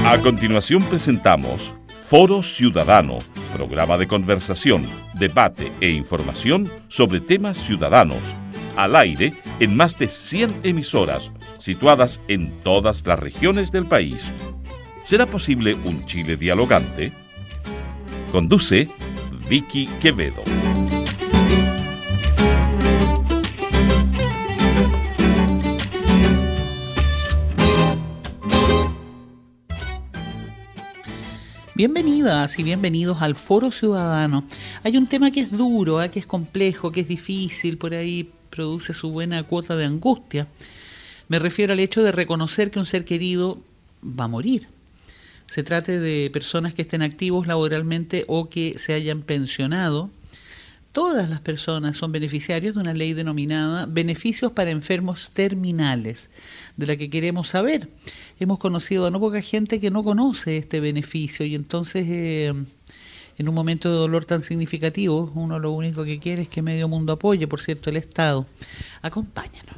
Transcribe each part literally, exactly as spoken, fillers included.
A continuación presentamos Foro Ciudadano, programa de conversación, debate e información sobre temas ciudadanos, al aire en más de cien emisoras situadas en todas las regiones del país. ¿Será posible un Chile dialogante? Conduce Vicky Quevedo. Bienvenidas y bienvenidos al Foro Ciudadano. Hay un tema que es duro, ¿eh? que es complejo, que es difícil, por ahí produce su buena cuota de angustia. Me refiero al hecho de reconocer que un ser querido va a morir. Se trate de personas que estén activos laboralmente o que se hayan pensionado. Todas las personas son beneficiarios de una ley denominada Beneficios para Enfermos Terminales, de la que queremos saber. Hemos conocido a no poca gente que no conoce este beneficio y entonces eh, en un momento de dolor tan significativo uno lo único que quiere es que medio mundo apoye, por cierto, el Estado. Acompáñanos.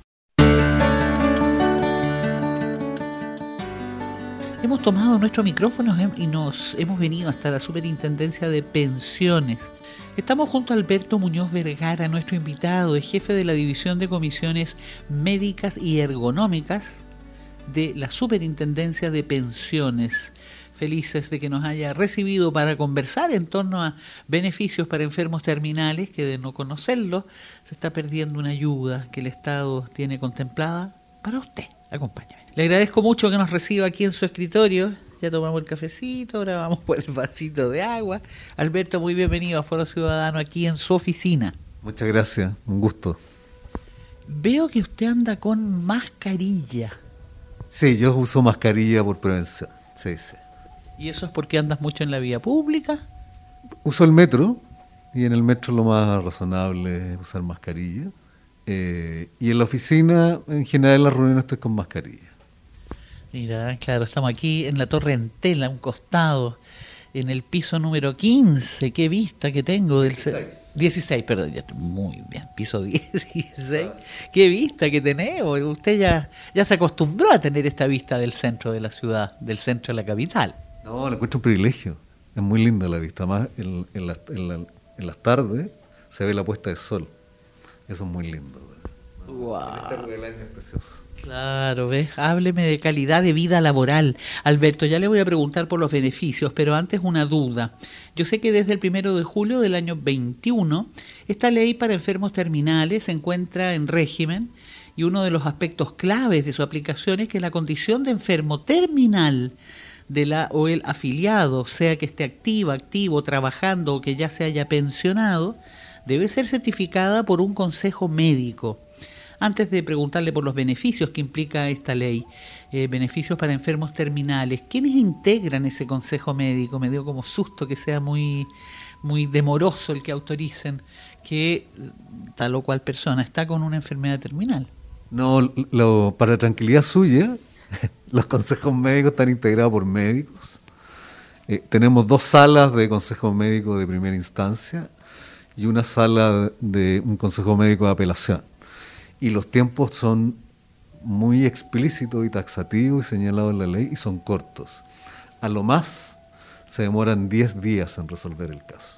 Hemos tomado nuestros micrófonos y nos hemos venido hasta la Superintendencia de Pensiones. Estamos junto a Alberto Muñoz Vergara, nuestro invitado, es jefe de la División de Comisiones Médicas y Ergonómicas de la Superintendencia de Pensiones. Felices de que nos haya recibido para conversar en torno a beneficios para enfermos terminales, que de no conocerlo se está perdiendo una ayuda que el Estado tiene contemplada para usted. Acompáñame. Le agradezco mucho que nos reciba aquí en su escritorio. Ya tomamos el cafecito, ahora vamos por el vasito de agua. Alberto, muy bienvenido a Foro Ciudadano aquí en su oficina. Muchas gracias, un gusto. Veo que usted anda con mascarilla. Sí, yo uso mascarilla por prevención. Sí, sí. ¿Y eso es porque andas mucho en la vía pública? Uso el metro, y en el metro lo más razonable es usar mascarilla. Eh, y en la oficina, en general en las reuniones estoy con mascarilla. Mira, claro, estamos aquí en la Torre Entela, a un costado, en el piso número quince. Qué vista que tengo. Del dieciséis. dieciséis, perdón, ya, muy bien, piso dieciséis. Qué vista que tenemos. Usted ya, ya se acostumbró a tener esta vista del centro de la ciudad, del centro de la capital. No, le encuentro un privilegio. Es muy linda la vista. Más en, en, la, en, la, en las tardes se ve la puesta de sol. Eso es muy lindo. Wow. El del año es precioso. Claro, ¿ves? Hábleme de calidad de vida laboral. Alberto, ya le voy a preguntar por los beneficios, pero antes una duda. Yo sé que desde el primero de julio del año veintiuno, esta ley para enfermos terminales se encuentra en régimen y uno de los aspectos claves de su aplicación es que la condición de enfermo terminal de la o el afiliado, sea que esté activa, activo, trabajando o que ya se haya pensionado, debe ser certificada por un consejo médico. Antes de preguntarle por los beneficios que implica esta ley, eh, beneficios para enfermos terminales, ¿quiénes integran ese consejo médico? Me dio como susto que sea muy, muy demoroso el que autoricen que tal o cual persona está con una enfermedad terminal. No, lo, para tranquilidad suya, los consejos médicos están integrados por médicos. Eh, tenemos dos salas de consejo médico de primera instancia y una sala de un consejo médico de apelación. Y los tiempos son muy explícitos y taxativos y señalados en la ley y son cortos. A lo más se demoran diez días en resolver el caso.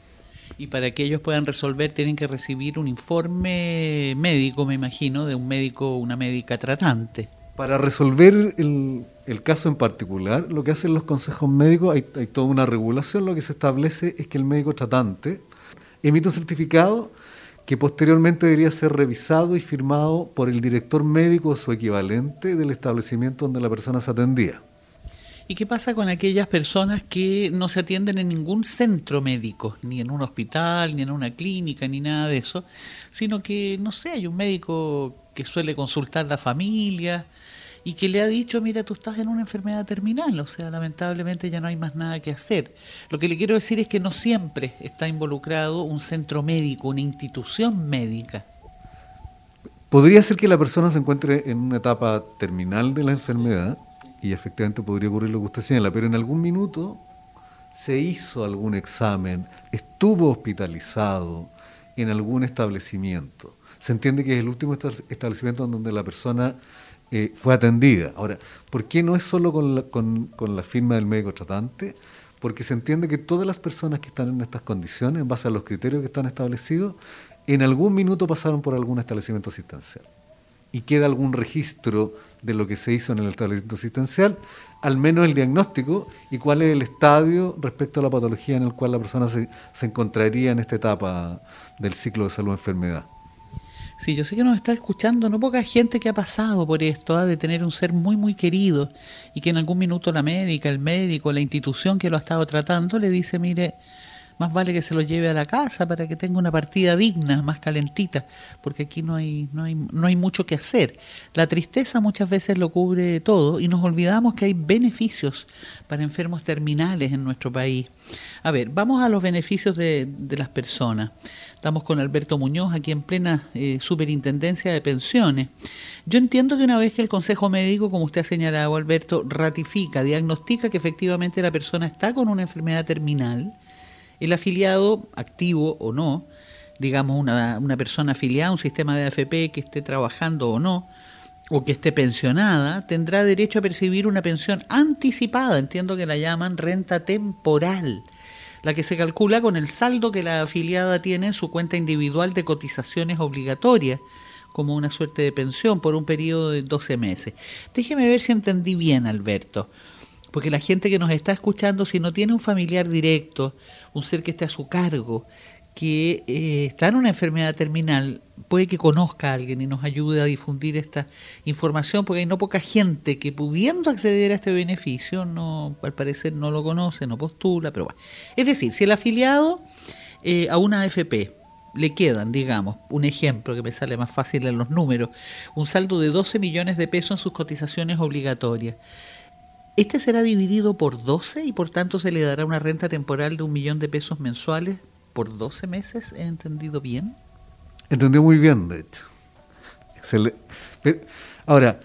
Y para que ellos puedan resolver tienen que recibir un informe médico, me imagino, de un médico o una médica tratante. Para resolver el, el caso en particular, lo que hacen los consejos médicos, hay, hay toda una regulación, lo que se establece es que el médico tratante emite un certificado que posteriormente debería ser revisado y firmado por el director médico o su equivalente del establecimiento donde la persona se atendía. ¿Y qué pasa con aquellas personas que no se atienden en ningún centro médico, ni en un hospital, ni en una clínica, ni nada de eso, sino que, no sé, hay un médico que suele consultar a la familia y que le ha dicho, mira, tú estás en una enfermedad terminal, o sea, lamentablemente ya no hay más nada que hacer. Lo que le quiero decir es que no siempre está involucrado un centro médico, una institución médica. Podría ser que la persona se encuentre en una etapa terminal de la enfermedad y efectivamente podría ocurrir lo que usted señala, pero en algún minuto se hizo algún examen, estuvo hospitalizado en algún establecimiento. Se entiende que es el último establecimiento en donde la persona eh, fue atendida. Ahora, ¿por qué no es solo con la, con, con la firma del médico tratante? Porque se entiende que todas las personas que están en estas condiciones, en base a los criterios que están establecidos, en algún minuto pasaron por algún establecimiento asistencial. Y queda algún registro de lo que se hizo en el establecimiento asistencial, al menos el diagnóstico y cuál es el estadio respecto a la patología en el cual la persona se, se encontraría en esta etapa del ciclo de salud-enfermedad. Sí, yo sé que nos está escuchando no poca gente que ha pasado por esto, ¿eh? De tener un ser muy muy querido y que en algún minuto la médica, el médico, la institución que lo ha estado tratando le dice, mire, más vale que se lo lleve a la casa para que tenga una partida digna, más calentita, porque aquí no hay, no hay, no hay mucho que hacer. La tristeza muchas veces lo cubre todo y nos olvidamos que hay beneficios para enfermos terminales en nuestro país. A ver, vamos a los beneficios de, de las personas. Estamos con Alberto Muñoz aquí en plena eh, superintendencia de pensiones. Yo entiendo que una vez que el Consejo Médico, como usted ha señalado, Alberto, ratifica, diagnostica que efectivamente la persona está con una enfermedad terminal, el afiliado, activo o no, digamos una, una persona afiliada a un sistema de A F P que esté trabajando o no, o que esté pensionada, tendrá derecho a percibir una pensión anticipada, entiendo que la llaman renta temporal, la que se calcula con el saldo que la afiliada tiene en su cuenta individual de cotizaciones obligatorias, como una suerte de pensión por un periodo de doce meses. Déjeme ver si entendí bien, Alberto. Porque la gente que nos está escuchando, si no tiene un familiar directo, un ser que esté a su cargo, que eh, está en una enfermedad terminal, puede que conozca a alguien y nos ayude a difundir esta información, porque hay no poca gente que pudiendo acceder a este beneficio, no, al parecer no lo conoce, no postula, pero bueno. Es decir, si el afiliado eh, a una A F P le quedan, digamos, un ejemplo que me sale más fácil en los números, un saldo de doce millones de pesos en sus cotizaciones obligatorias, este será dividido por doce y por tanto se le dará una renta temporal de un millón de pesos mensuales por doce meses. ¿He entendido bien? Entendí muy bien, de hecho. Excelente. Pero, ahora,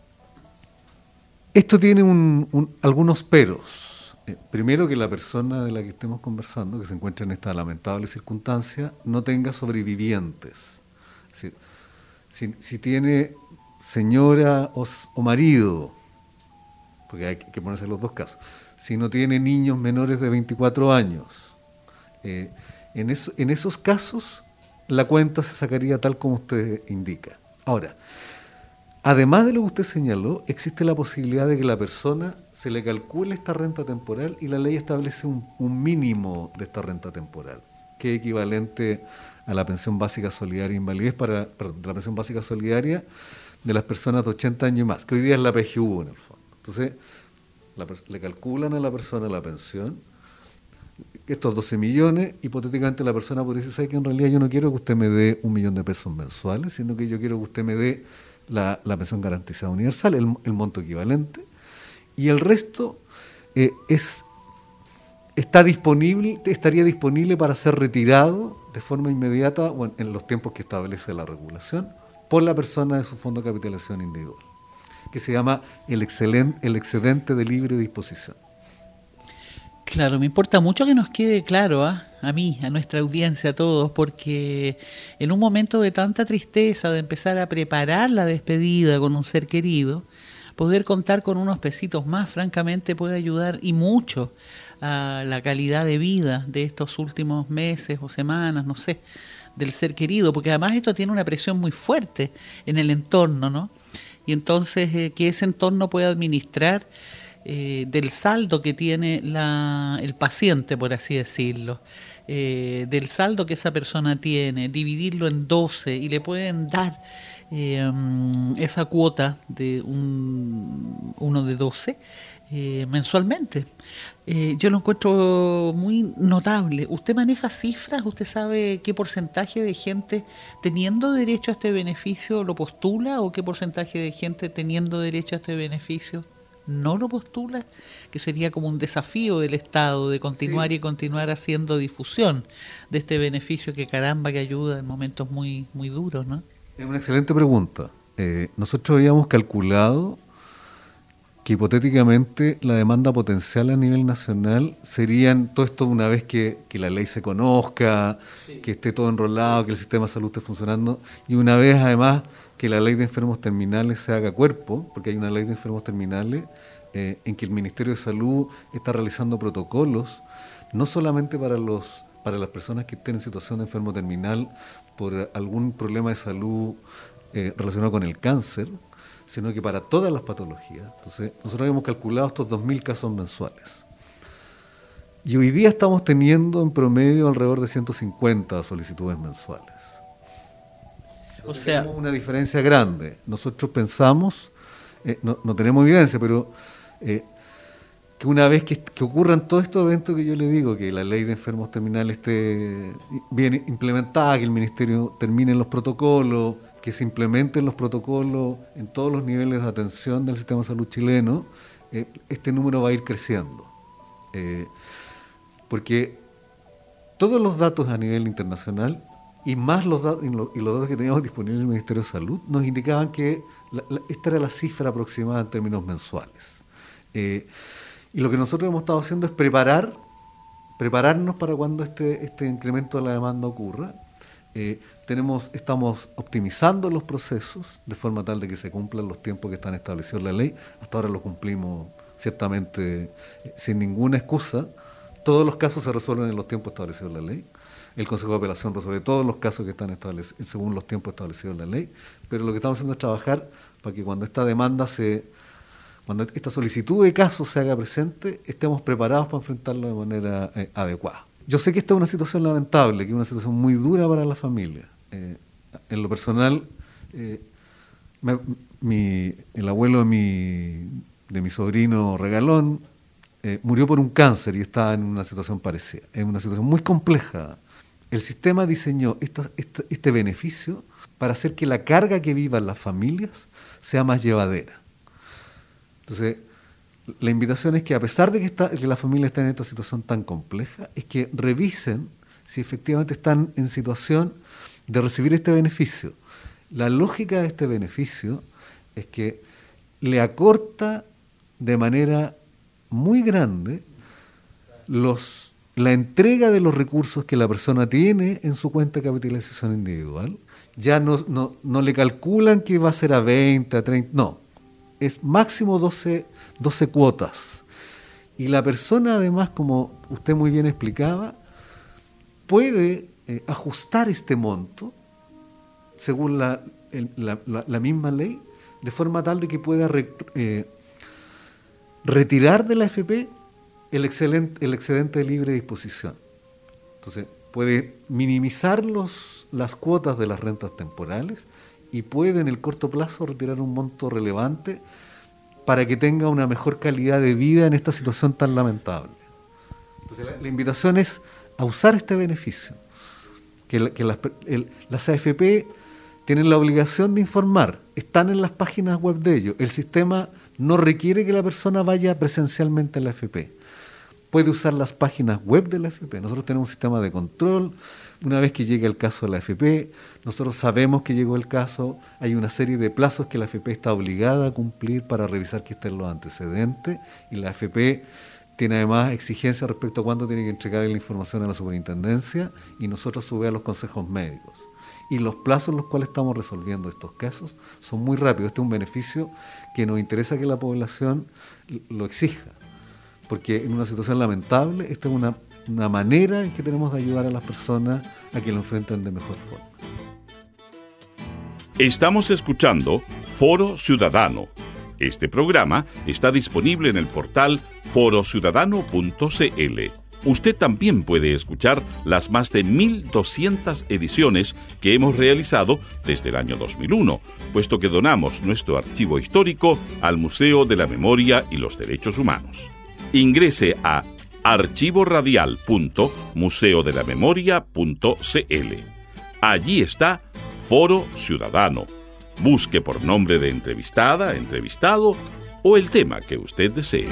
esto tiene un, un, algunos peros. Eh, primero, que la persona de la que estemos conversando, que se encuentra en esta lamentable circunstancia, no tenga sobrevivientes. Es decir, si, si tiene señora o, o marido, porque hay que ponerse los dos casos, si no tiene niños menores de veinticuatro años, eh, en, eso, en esos casos la cuenta se sacaría tal como usted indica. Ahora, además de lo que usted señaló, existe la posibilidad de que la persona se le calcule esta renta temporal y la ley establece un, un mínimo de esta renta temporal, que es equivalente a la pensión básica solidaria invalidez para, perdón, de la pensión básica solidaria de las personas de ochenta años y más, que hoy día es la P G U en el fondo. Entonces, la, le calculan a la persona la pensión, estos doce millones, hipotéticamente la persona podría decir, ¿sabe que en realidad yo no quiero que usted me dé un millón de pesos mensuales, sino que yo quiero que usted me dé la, la pensión garantizada universal, el, el monto equivalente, y el resto eh, es está disponible, estaría disponible para ser retirado de forma inmediata o en, en los tiempos que establece la regulación por la persona de su fondo de capitalización individual, que se llama el, excelente, el excedente de libre disposición. Claro, me importa mucho que nos quede claro, ¿eh? a mí, a nuestra audiencia, a todos, porque en un momento de tanta tristeza, de empezar a preparar la despedida con un ser querido, poder contar con unos pesitos más, francamente, puede ayudar y mucho a la calidad de vida de estos últimos meses o semanas, no sé, del ser querido, porque además esto tiene una presión muy fuerte en el entorno, ¿no? Y entonces eh, que ese entorno pueda administrar eh, del saldo que tiene la, el paciente, por así decirlo, eh, del saldo que esa persona tiene, dividirlo en doce y le pueden dar eh, esa cuota de un, uno de doce eh, mensualmente. Eh, yo lo encuentro muy notable. ¿Usted maneja cifras? ¿Usted sabe qué porcentaje de gente teniendo derecho a este beneficio lo postula o qué porcentaje de gente teniendo derecho a este beneficio no lo postula? Que sería como un desafío del Estado de continuar sí. y continuar haciendo difusión de este beneficio que caramba que ayuda en momentos muy, muy duros, ¿no? Es una excelente pregunta. Eh, nosotros habíamos calculado que hipotéticamente la demanda potencial a nivel nacional serían todo esto una vez que, que la ley se conozca, sí. que esté todo enrolado, que el sistema de salud esté funcionando, y una vez además que la ley de enfermos terminales se haga cuerpo, porque hay una ley de enfermos terminales eh, en que el Ministerio de Salud está realizando protocolos, no solamente para los para las personas que estén en situación de enfermo terminal por algún problema de salud eh, relacionado con el cáncer, sino que para todas las patologías. Entonces, nosotros habíamos calculado estos dos mil casos mensuales. Y hoy día estamos teniendo en promedio alrededor de ciento cincuenta solicitudes mensuales. O sea, tenemos una diferencia grande. Nosotros pensamos, eh, no, no tenemos evidencia, pero eh, que una vez que, que ocurran todos estos eventos que yo le digo, que la ley de enfermos terminales esté bien implementada, que el Ministerio termine los protocolos, que se implementen los protocolos en todos los niveles de atención del sistema de salud chileno, eh, este número va a ir creciendo. Eh, porque todos los datos a nivel internacional y más los datos, y los, y los datos que teníamos disponibles en el Ministerio de Salud nos indicaban que la, la, esta era la cifra aproximada en términos mensuales. Eh, y lo que nosotros hemos estado haciendo es preparar, prepararnos para cuando este, este incremento de la demanda ocurra. Eh, tenemos, estamos optimizando los procesos de forma tal de que se cumplan los tiempos que están establecidos en la ley. Hasta ahora lo cumplimos ciertamente eh, sin ninguna excusa. Todos los casos se resuelven en los tiempos establecidos en la ley. El Consejo de Apelación resuelve todos los casos que están establecidos según los tiempos establecidos en la ley. Pero lo que estamos haciendo es trabajar para que cuando esta demanda se, cuando esta solicitud de casos se haga presente, estemos preparados para enfrentarlo de manera eh, adecuada. Yo sé que esta es una situación lamentable, que es una situación muy dura para la familia. Eh, en lo personal, eh, me, mi, el abuelo de mi, de mi sobrino Regalón eh, murió por un cáncer y está en una situación parecida. Es una situación muy compleja. El sistema diseñó esta, esta, este beneficio para hacer que la carga que vivan las familias sea más llevadera. Entonces, la invitación es que a pesar de que, está, que la familia está en esta situación tan compleja, es que revisen si efectivamente están en situación de recibir este beneficio. La lógica de este beneficio es que le acorta de manera muy grande los, la entrega de los recursos que la persona tiene en su cuenta de capitalización individual. Ya no, no, no le calculan que va a ser a veinte, a treinta, no. Es máximo doce, doce cuotas. Y la persona además, como usted muy bien explicaba, puede eh, ajustar este monto según la, el, la, la, la misma ley, de forma tal de que pueda re, eh, retirar de la A F P el, excelente, el excedente de libre disposición. Entonces, puede minimizar los, las cuotas de las rentas temporales y puede en el corto plazo retirar un monto relevante para que tenga una mejor calidad de vida en esta situación tan lamentable. Entonces la, la invitación es a usar este beneficio, que, la, que las, el, las A F P tienen la obligación de informar, están en las páginas web de ellos, el sistema no requiere que la persona vaya presencialmente a la A F P, puede usar las páginas web de la A F P, nosotros tenemos un sistema de control. Una vez que llegue el caso de la A F P, nosotros sabemos que llegó el caso, hay una serie de plazos que la A F P está obligada a cumplir para revisar que estén los antecedentes, y la A F P tiene además exigencias respecto a cuándo tiene que entregar la información a la superintendencia, y nosotros sube a los consejos médicos. Y los plazos en los cuales estamos resolviendo estos casos son muy rápidos. Este es un beneficio que nos interesa que la población lo exija, porque en una situación lamentable, esta es una una manera en que tenemos de ayudar a las personas a que lo enfrenten de mejor forma. Estamos escuchando Foro Ciudadano. Este programa está disponible en el portal foro ciudadano punto c l. Usted también puede escuchar las más de mil doscientas ediciones que hemos realizado desde el año dos mil uno, puesto que donamos nuestro archivo histórico al Museo de la Memoria y los Derechos Humanos. Ingrese a archivo radial punto museo de la memoria punto c l. Allí está Foro Ciudadano. Busque por nombre de entrevistada, entrevistado o el tema que usted desee.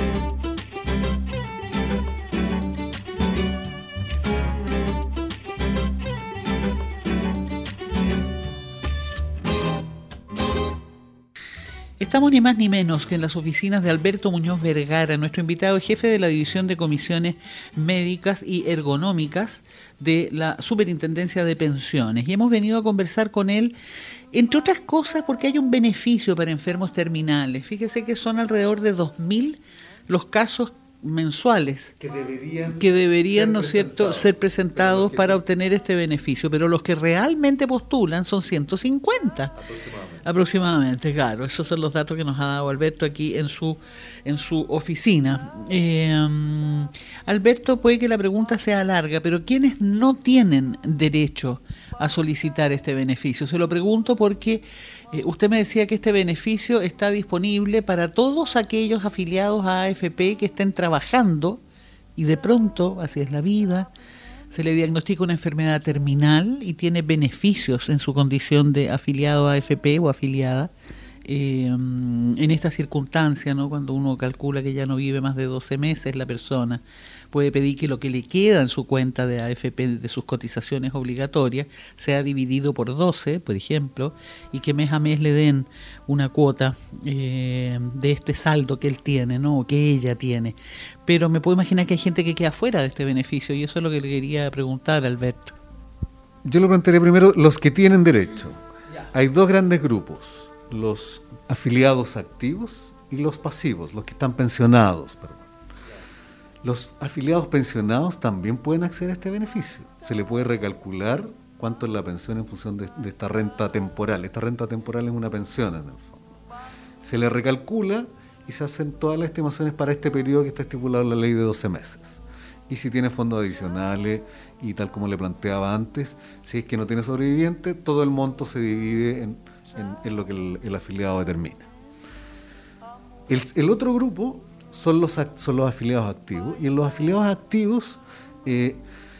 Estamos ni más ni menos que en las oficinas de Alberto Muñoz Vergara, nuestro invitado jefe de la División de Comisiones Médicas y Ergonómicas de la Superintendencia de Pensiones. Y hemos venido a conversar con él, entre otras cosas, porque hay un beneficio para enfermos terminales. Fíjese que son alrededor de dos mil los casos mensuales que deberían, que deberían ¿no es cierto?, ser presentados para obtener este beneficio, pero los que realmente postulan son ciento cincuenta aproximadamente. aproximadamente, claro, esos son los datos que nos ha dado Alberto aquí en su en su oficina. Eh, Alberto, puede que la pregunta sea larga, pero ¿quiénes no tienen derecho a solicitar este beneficio? Se lo pregunto porque eh, usted me decía que este beneficio está disponible para todos aquellos afiliados a A F P que estén trabajando y de pronto, así es la vida, se le diagnostica una enfermedad terminal y tiene beneficios en su condición de afiliado a A F P o afiliada. Eh, en esta circunstancia, ¿no?, cuando uno calcula que ya no vive más de doce meses la persona, puede pedir que lo que le queda en su cuenta de A F P de sus cotizaciones obligatorias sea dividido por doce, por ejemplo, y que mes a mes le den una cuota eh, de este saldo que él tiene, ¿no?, o que ella tiene. Pero me puedo imaginar que hay gente que queda fuera de este beneficio, y eso es lo que le quería preguntar, Alberto. Yo lo plantearía primero los que tienen derecho. Hay dos grandes grupos: los afiliados activos y los pasivos, los que están pensionados, perdón. Los afiliados pensionados también pueden acceder a este beneficio. Se le puede recalcular cuánto es la pensión en función de, de esta renta temporal. Esta renta temporal es una pensión en el fondo. Se le recalcula y se hacen todas las estimaciones para este periodo que está estipulado en la ley de doce meses. Y si tiene fondos adicionales y tal como le planteaba antes, si es que no tiene sobreviviente, todo el monto se divide en, en, en lo que el, el afiliado determina. El, el otro grupo son los, son los afiliados activos, y en los afiliados activos eh,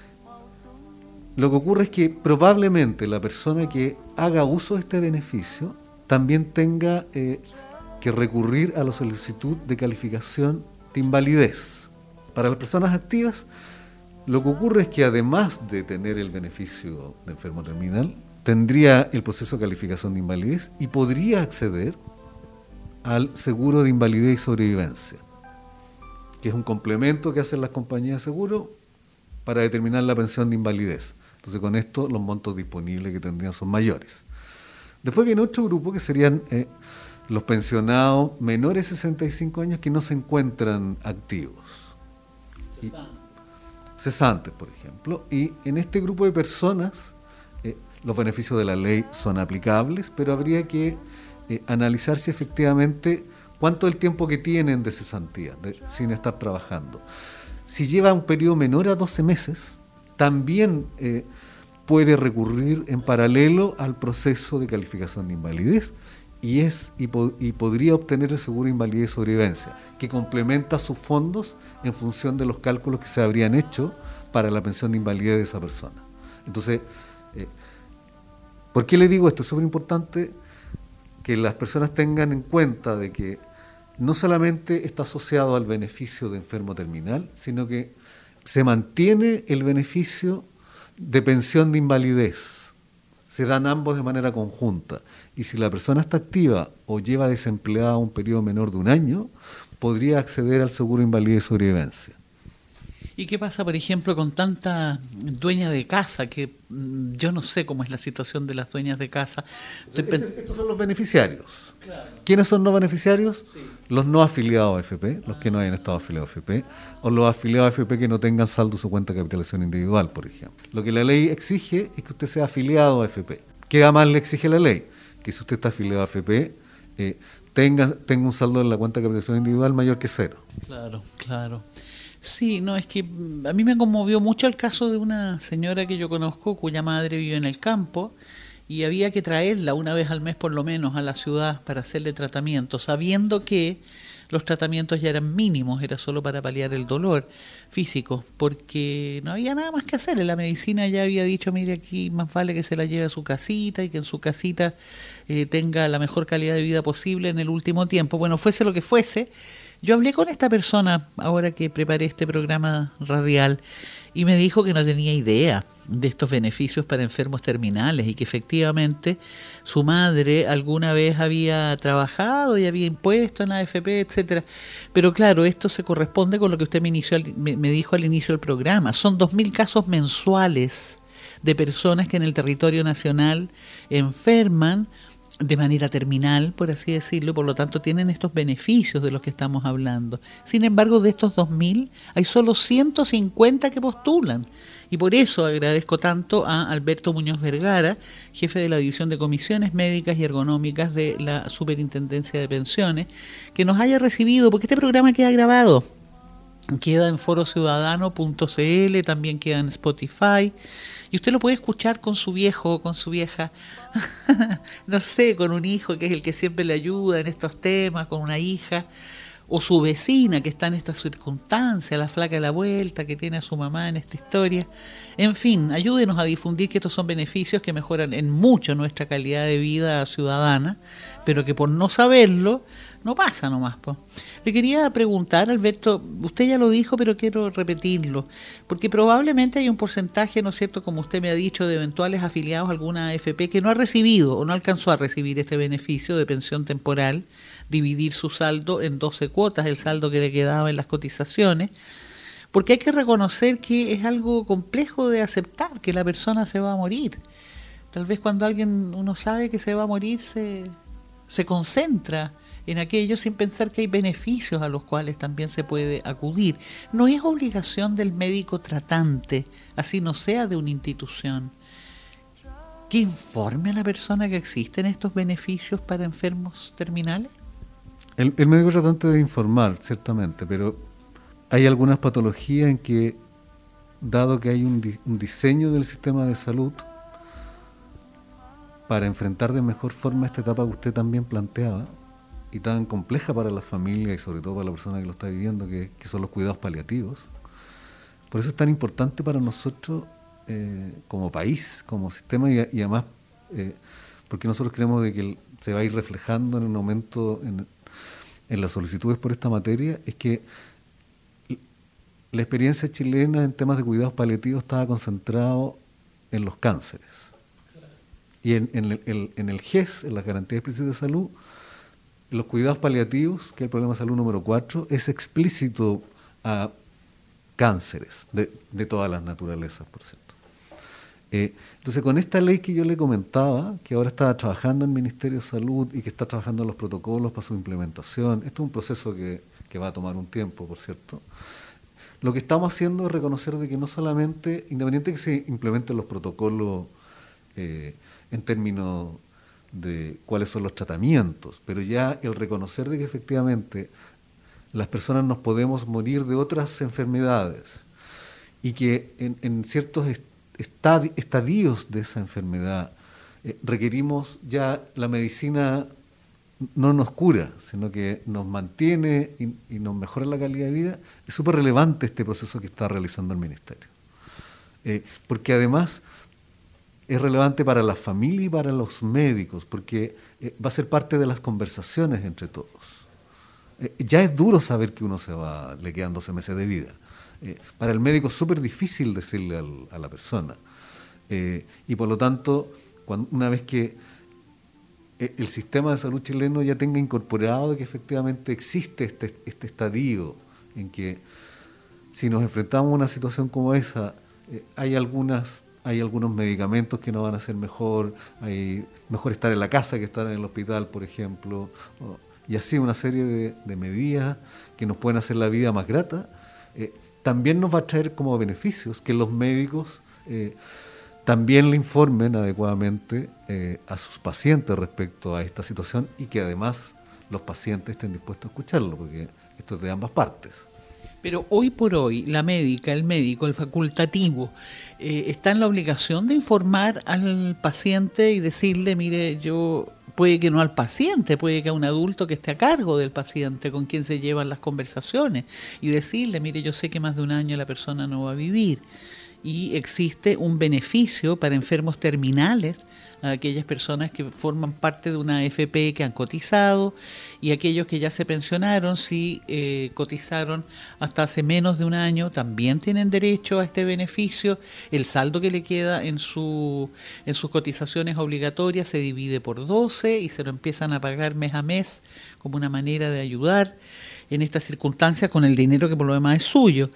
lo que ocurre es que probablemente la persona que haga uso de este beneficio también tenga eh, que recurrir a la solicitud de calificación de invalidez. Para las personas activas, lo que ocurre es que además de tener el beneficio de enfermo terminal, tendría el proceso de calificación de invalidez y podría acceder al seguro de invalidez y sobrevivencia, que es un complemento que hacen las compañías de seguro para determinar la pensión de invalidez. Entonces, con esto los montos disponibles que tendrían son mayores. Después viene otro grupo que serían eh, los pensionados menores de sesenta y cinco años que no se encuentran activos. Y, cesantes, por ejemplo, y en este grupo de personas eh, los beneficios de la ley son aplicables, pero habría que eh, analizar si efectivamente cuánto es el tiempo que tienen de cesantía, de, sin estar trabajando. Si lleva un periodo menor a doce meses, también eh, puede recurrir en paralelo al proceso de calificación de invalidez y, es, y, po, y podría obtener el seguro de invalidez y sobrevivencia, que complementa sus fondos en función de los cálculos que se habrían hecho para la pensión de invalidez de esa persona. Entonces, eh, ¿por qué le digo esto? Es súper importante que las personas tengan en cuenta de que no solamente está asociado al beneficio de enfermo terminal, sino que se mantiene el beneficio de pensión de invalidez. Se dan ambos de manera conjunta. Y si la persona está activa o lleva desempleada un periodo menor de un año, podría acceder al seguro de invalidez y sobrevivencia. ¿Y qué pasa, por ejemplo, con tanta dueña de casa? Que mmm, yo no sé cómo es la situación de las dueñas de casa. Estos, estos son los beneficiarios. Claro. ¿Quiénes son no beneficiarios? Sí. Los no afiliados a A F P, los ah. que no hayan estado afiliados a A F P, o los afiliados a A F P que no tengan saldo en su cuenta de capitalización individual, por ejemplo. Lo que la ley exige es que usted sea afiliado a A F P. ¿Qué además le exige la ley? Que si usted está afiliado a A F P, eh, tenga, tenga un saldo en la cuenta de capitalización individual mayor que cero. Claro, claro. Sí, no, es que a mí me conmovió mucho el caso de una señora que yo conozco cuya madre vive en el campo y había que traerla una vez al mes por lo menos a la ciudad para hacerle tratamiento, sabiendo que los tratamientos ya eran mínimos, era solo para paliar el dolor físico, porque no había nada más que hacer. La medicina ya había dicho, mire, aquí más vale que se la lleve a su casita y que en su casita eh, tenga la mejor calidad de vida posible en el último tiempo. Bueno, fuese lo que fuese, Yo hablé con esta persona ahora que preparé este programa radial y me dijo que no tenía idea de estos beneficios para enfermos terminales y que efectivamente su madre alguna vez había trabajado y había impuesto en A F P, etcétera. Pero claro, esto se corresponde con lo que usted me, inició, me, me dijo al inicio del programa. Son dos mil casos mensuales de personas que en el territorio nacional enferman de manera terminal, por así decirlo, por lo tanto tienen estos beneficios de los que estamos hablando. Sin embargo, de estos dos mil, hay solo ciento cincuenta que postulan. Y por eso agradezco tanto a Alberto Muñoz Vergara, jefe de la División de Comisiones Médicas y Ergonómicas de la Superintendencia de Pensiones, que nos haya recibido, porque este programa queda grabado. Queda en foro ciudadano punto c l, también queda en Spotify, y usted lo puede escuchar con su viejo o con su vieja, no sé, con un hijo que es el que siempre le ayuda en estos temas, con una hija, o su vecina que está en estas circunstancias, la flaca de la vuelta que tiene a su mamá en esta historia. En fin, ayúdenos a difundir que estos son beneficios que mejoran en mucho nuestra calidad de vida ciudadana, pero que por no saberlo, no pasa nomás, po. Le quería preguntar, Alberto, usted ya lo dijo, pero quiero repetirlo, porque probablemente hay un porcentaje, ¿no es cierto?, como usted me ha dicho, de eventuales afiliados a alguna A F P que no ha recibido o no alcanzó a recibir este beneficio de pensión temporal, dividir su saldo en doce cuotas, el saldo que le quedaba en las cotizaciones, porque hay que reconocer que es algo complejo de aceptar, que la persona se va a morir. Tal vez cuando alguien, uno sabe que se va a morir, se, se concentra en aquello sin pensar que hay beneficios a los cuales también se puede acudir. No es obligación del médico tratante, así no sea de una institución, que informe a la persona que existen estos beneficios para enfermos terminales. El, el médico tratante debe informar, ciertamente, pero hay algunas patologías en que, dado que hay un, di, un diseño del sistema de salud para enfrentar de mejor forma esta etapa que usted también planteaba, y tan compleja para la familia y sobre todo para la persona que lo está viviendo, que, que son los cuidados paliativos. Por eso es tan importante para nosotros eh, como país, como sistema, y, y además eh, porque nosotros creemos de que el, se va a ir reflejando en un aumento en, en las solicitudes por esta materia, es que la experiencia chilena en temas de cuidados paliativos estaba concentrado en los cánceres. Y en, en, el, el, en el G E S, en las garantías explícitas de salud, los cuidados paliativos, que es el problema de salud número cuatro, es explícito a cánceres de, de todas las naturalezas, por cierto. Eh, entonces, con esta ley que yo le comentaba, que ahora está trabajando el Ministerio de Salud y que está trabajando en los protocolos para su implementación, esto es un proceso que, que va a tomar un tiempo, por cierto. Lo que estamos haciendo es reconocer de que no solamente, independiente de que se implementen los protocolos eh, en términos de cuáles son los tratamientos, pero ya el reconocer de que efectivamente las personas nos podemos morir de otras enfermedades y que en, en ciertos estadi- estadios de esa enfermedad eh, requerimos ya la medicina no nos cura, sino que nos mantiene y, y nos mejora la calidad de vida. Es súper relevante este proceso que está realizando el Ministerio, eh, porque además es relevante para la familia y para los médicos, porque eh, va a ser parte de las conversaciones entre todos. Eh, ya es duro saber que uno se va, le quedan doce meses de vida. Eh, para el médico es súper difícil decirle al, a la persona. Eh, y por lo tanto, cuando, una vez que eh, el sistema de salud chileno ya tenga incorporado que efectivamente existe este, este estadio en que si nos enfrentamos a una situación como esa, eh, hay algunas... Hay algunos medicamentos que no van a ser mejor, hay mejor estar en la casa que estar en el hospital, por ejemplo, y así una serie de, de medidas que nos pueden hacer la vida más grata. Eh, también nos va a traer como beneficios que los médicos eh, también le informen adecuadamente eh, a sus pacientes respecto a esta situación y que además los pacientes estén dispuestos a escucharlo, porque esto es de ambas partes. Pero hoy por hoy, la médica, el médico, el facultativo, eh, está en la obligación de informar al paciente y decirle, mire, yo, puede que no al paciente, puede que a un adulto que esté a cargo del paciente, con quien se llevan las conversaciones, y decirle, mire, yo sé que más de un año la persona no va a vivir, y existe un beneficio para enfermos terminales a aquellas personas que forman parte de una A F P que han cotizado y aquellos que ya se pensionaron, si eh, cotizaron hasta hace menos de un año, también tienen derecho a este beneficio. El saldo que le queda en, su, en sus cotizaciones obligatorias se divide por doce y se lo empiezan a pagar mes a mes como una manera de ayudar en estas circunstancias con el dinero que por lo demás es suyo.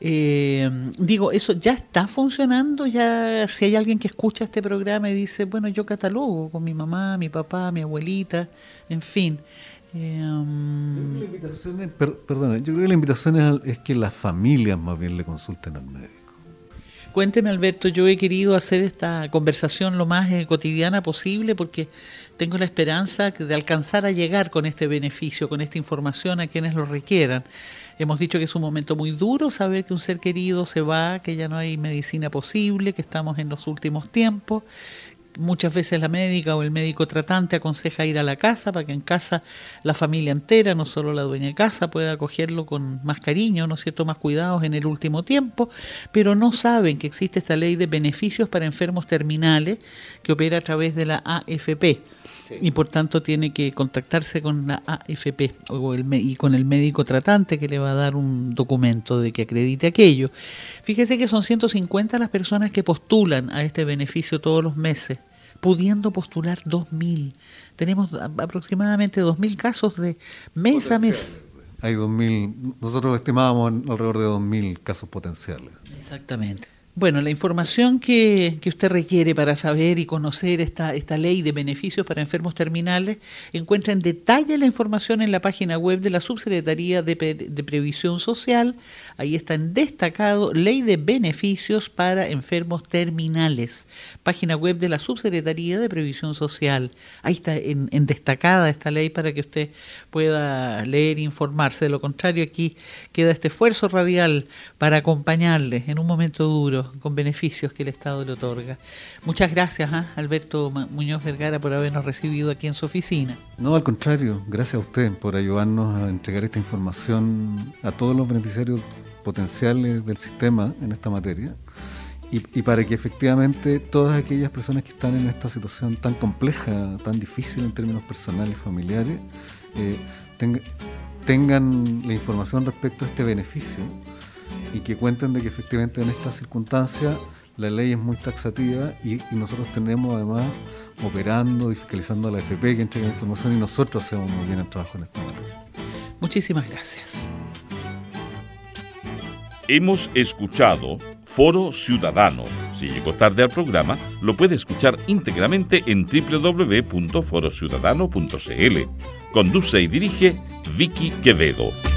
Eh, digo, ¿eso ya está funcionando? Ya, si hay alguien que escucha este programa y dice, bueno, yo catalogo con mi mamá, mi papá, mi abuelita, en fin. Eh, um... yo creo que la invitación es, per, perdona, yo creo que la invitación es, es que las familias más bien le consulten al médico. Cuénteme, Alberto, yo he querido hacer esta conversación lo más eh, cotidiana posible porque tengo la esperanza de alcanzar a llegar con este beneficio, con esta información a quienes lo requieran. Hemos dicho que es un momento muy duro saber que un ser querido se va, que ya no hay medicina posible, que estamos en los últimos tiempos. Muchas veces la médica o el médico tratante aconseja ir a la casa para que en casa la familia entera, no solo la dueña de casa, pueda acogerlo con más cariño, ¿no es cierto?, más cuidados en el último tiempo, pero no saben que existe esta ley de beneficios para enfermos terminales que opera a través de la A F P. Sí. Y por tanto tiene que contactarse con la A F P o el, y con el médico tratante que le va a dar un documento de que acredite aquello. Fíjese que son ciento cincuenta las personas que postulan a este beneficio todos los meses, pudiendo postular dos mil. Tenemos aproximadamente dos mil casos de mes a mes. Hay dos mil, nosotros estimábamos alrededor de dos mil casos potenciales. Exactamente. Bueno, la información que, que usted requiere para saber y conocer esta, esta ley de beneficios para enfermos terminales, encuentra en detalle la información en la página web de la Subsecretaría de, Pre, de Previsión Social. Ahí está en destacado Ley de Beneficios para Enfermos Terminales. Página web de la Subsecretaría de Previsión Social. Ahí está en, en destacada esta ley para que usted pueda leer e informarse. De lo contrario, aquí queda este esfuerzo radial para acompañarle en un momento duro, con beneficios que el Estado le otorga. Muchas gracias, ¿eh? Alberto Muñoz Vergara, por habernos recibido aquí en su oficina. No, al contrario, gracias a usted por ayudarnos a entregar esta información a todos los beneficiarios potenciales del sistema en esta materia y, y para que efectivamente todas aquellas personas que están en esta situación tan compleja, tan difícil en términos personales y familiares, eh, tenga, tengan la información respecto a este beneficio y que cuenten de que efectivamente en estas circunstancias la ley es muy taxativa y, y nosotros tenemos además operando y fiscalizando a la A F P que entrega la información y nosotros hacemos muy bien el trabajo en esta materia. Muchísimas gracias. Hemos escuchado Foro Ciudadano. Si llegó tarde al programa, lo puede escuchar íntegramente en doble u doble u doble u punto foro ciudadano punto c l. Conduce y dirige Vicky Quevedo.